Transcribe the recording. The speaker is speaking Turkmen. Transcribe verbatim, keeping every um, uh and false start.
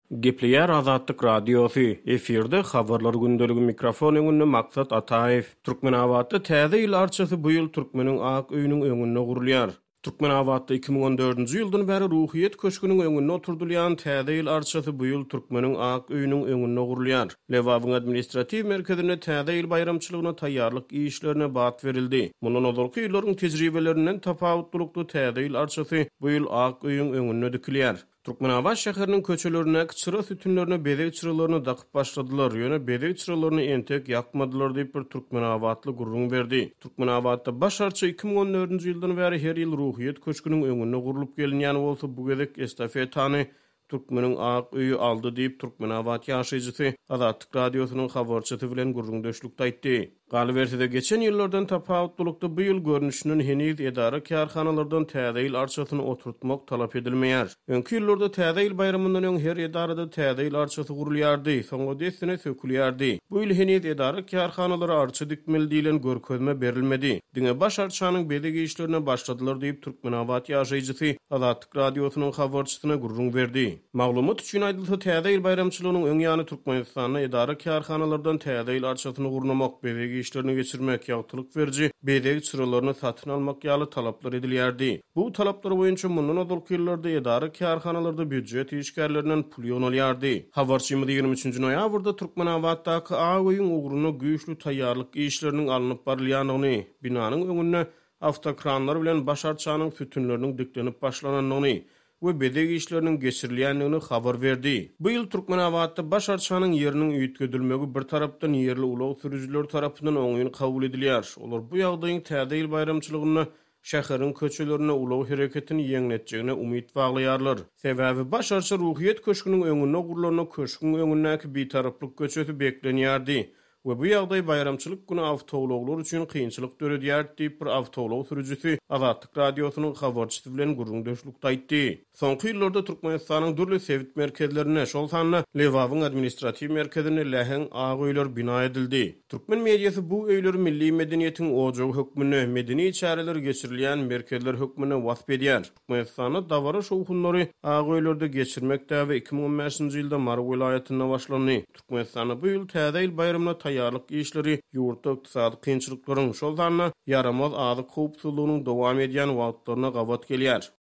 Gepleyer Azatlyk Radiosu efirde habarlar gündöligi mikrofon öňünde Maksat Ataev. Türkmenabatda täze ýyl arçasy bu ýyl türkmeniň ak öýüniň öňünde gurulýar. Türkmenabatda iki bin on dördünji ýyldan bäri ruhyet köşküniň öňünde oturdylýan täze ýyl arçasy bu ýyl türkmeniň ak öýüniň öňünde gurulýar. Lewabyň administrativ merkezine täze ýyl bayramçylygyna taýýarlyk işlerine bat berildi. Mundan ozalky ýyllaryň tejribelerinden tapawutlukly täze ýyl arçasy bu ýyl ak öýüň öňünde dikilýär. Türkmenabat şäheriniň köçelerine, çıra sütünlerine bedek çıralaryny dakyp başladylar. Ýöne bedek çıralaryny entek ýakmadylar diýip bir Türkmenabatly gurrun berdi. Türkmenabatda baş arça iki bin on dördünji ýyldan bäri her ýyl ruhyet köşküniň öňüne gurulyp gelinýän bolsa bu gezek estafetany Türkmeniň ak öýü aldy diýip Türkmenabat ýaşaýjysy Azatlyk Radiosynyň habarçysy bilen gurrundaşlykda aýtdy. Galibertide geçen ýyllardan tapawutlukda bu ýyl görnüşiniň heniz edara kärhanalardan täze ýyl arçasyny oturtmak talap edilmeýär. Öňki ýyllarda täze ýyl bayramyndan öň her edarada täze ýyl arçasy gurulýardy, soňra desine sökülýärdi. Bu ýyl heniz edara kärhanalary arça dikmeli diýilen görkezme berilmedi. Diňe baş arçanyň bedegi işlerine başladylar diýip Türkmenabat ýaşaýjysy Azatlyk Radiosynyň habarçysyna gurrun berdi. Maglumat üçin aýdylsa täze ýyl bayramçylygynyň öň ýany Türkmenistanyň edara kärhanalardan täze ýyl arçasyny gurnamak bedegi işlerini geçirmek ýagtylyk berji, bedegi çyralaryny satyn almak ýaly talaplar edilýärdi. Bu talaplar boýunça mundan ozalky ýyllarda edara kärhanalarda büdjet işgärlerinden pul ýonulýardy. Habarçymyz ýygrimi üçinji noýabrda Türkmenabatdaky aýyň ugruny güýçlü taýýarlyk işleriniň alınıp barylýanyny, binanyň öňünde awtokranlar bilen baş arçanyň sütünleriniň diklenip başlananyny we bedegi işleriniň geçirilýändigini habar berdi. Bu ýyl Türkmenabatda baş arçanyň ýeriniň üýtgedilmegi bir tarapdan ýerli ulaw sürüjüler tarapyndan oňyň kabul edilýär. Olar bu ýagdaýyň täze ýyl bayramçylygyny şäheriň köçelerine ulaw hereketini ýeňletjegine umyt baglaýarlar. Sebäbi baş arça ruhyet köşküniň öňünde gurulanan köşküň öňündäki bir taraplyk köçesi beklenýärdi. We bu ýagdaý bayramçylyk güni awtologlar üçin kynçylyk döredýär diýip bir awtolog sürüjüsi Azatlyk Radiosynyň habarçysy bilen gurrundaşlykda aýtdy. Soňky ýyllarda Türkmenistanyň dürli sewit merkezlerine, şol sanly Lewabyň administrativ merkezine lähen ak öýler bina edildi. Türkmen mediýasy bu öýleri milli medeniýetiň ojagy hökmüne, medeni çäreler geçirilýän merkezler hökmüne wasp edýär. Türkmenistanyň dawara şowhunlary ak öýlerde geçirmek däwe iki bin on beşinji ýylda Mar vilayetinde başlandy. Türkmenistanyň bu ýyl täze ýyl bayramyna taýýarlyk işleri ýurtda ykdysady kynçylyklaryň şol sanly yaramaz azy kopsuzlygynyň dowam edýän wagtlaryna gawat gelýär.